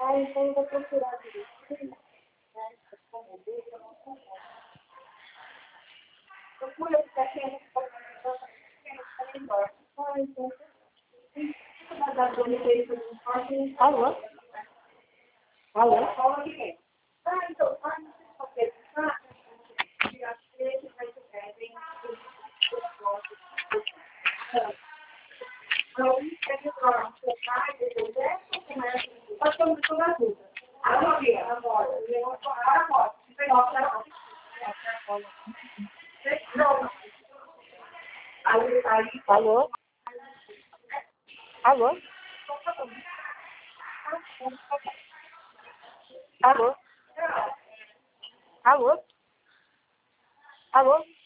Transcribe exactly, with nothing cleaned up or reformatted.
Aí então vou procurar direitinho. Procura ficar quente para embora. Ah, então. Alô? Alô? Ah, então, antes de você pensar, tirar três, vai ser bem. Aí, quer dizer, você vai, depois dessa, começa. Nós estamos toda a vida. Agora, agora, eu vou falar agora. Você gosta da Aí, aí, Alô? Alô? Alô? Alô? Alô?